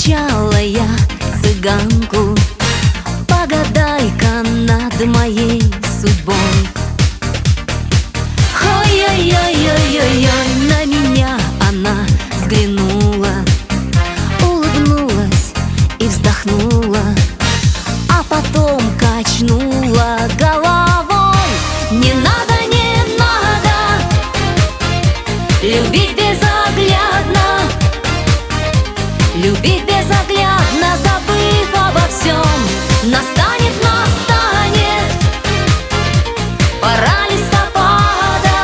встречала я цыганку, погадай-ка над моей судьбой. Ой-ой-ой-ой-ой-ой, на меня она взглянула, улыбнулась и вздохнула, а потом качнула головой. Не надо, не надо любить безоглядно, любить безоглядно, забыв обо всем. Настанет, настанет пора листопада,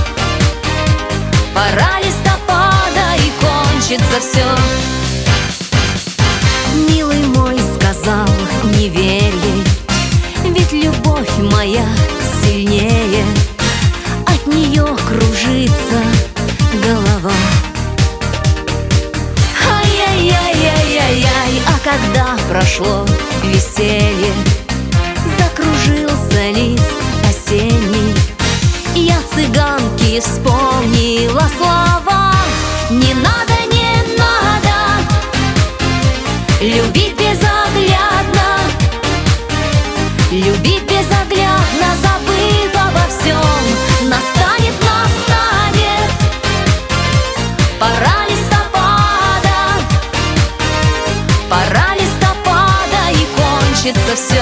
пора листопада, и кончится все. Милый мой сказал, не верь ей, ведь любовь моя сильнее, от нее кружится голова. Ай-яй-яй-яй-яй-яй, а когда прошло веселье, закружился лист осенний, я цыганке вспомнила слова. Не надо, не надо любить безоглядно, любить безоглядно, забыв обо всем. Настанет, настанет пора листопада, пора листопада, и кончится все.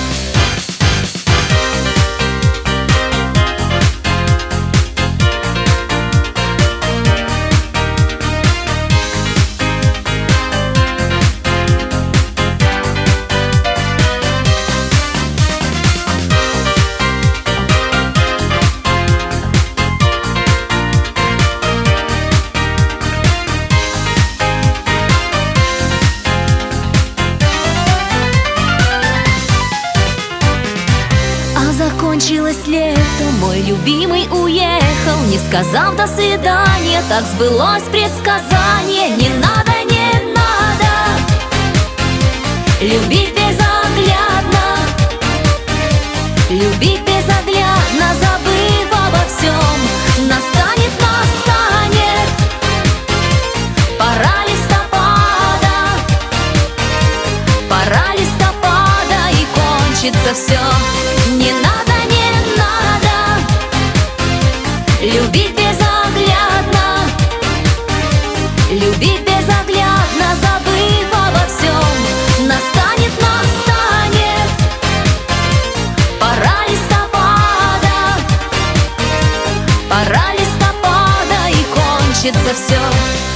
Закончилось лето, мой любимый уехал, не сказав до свидания, так сбылось предсказание. Не надо, не надо любить безоглядно, любить безоглядно, забыв обо всем. Настанет, настанет пора листопада, пора листопада, и кончится все. Не надо, не надо любить безоглядно, любить безоглядно, забыв обо всем. Настанет, настанет пора листопада, пора листопада, и кончится все.